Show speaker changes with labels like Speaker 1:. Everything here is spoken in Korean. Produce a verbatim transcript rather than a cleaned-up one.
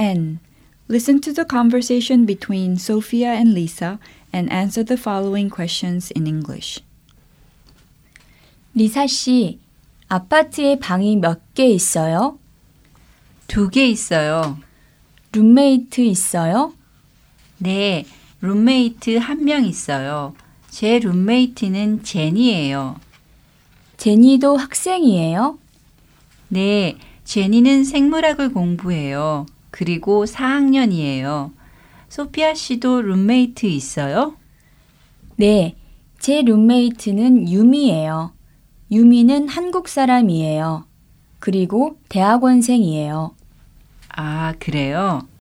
Speaker 1: N. Listen to the conversation between Sophia and Lisa and answer the following questions in English.
Speaker 2: 리사 씨, 아파트에 방이 몇 개 있어요?
Speaker 3: 두 개 있어요.
Speaker 2: 룸메이트 있어요?
Speaker 3: 네, 룸메이트 한 명 있어요. 제 룸메이트는 제니예요.
Speaker 2: 제니도 학생이에요?
Speaker 3: 네, 제니는 생물학을 공부해요. 그리고 사 학년이에요. 소피아 씨도 룸메이트 있어요?
Speaker 2: 네, 제 룸메이트는 유미예요. 유미는 한국 사람이에요. 그리고 대학원생이에요.
Speaker 3: 아, 그래요?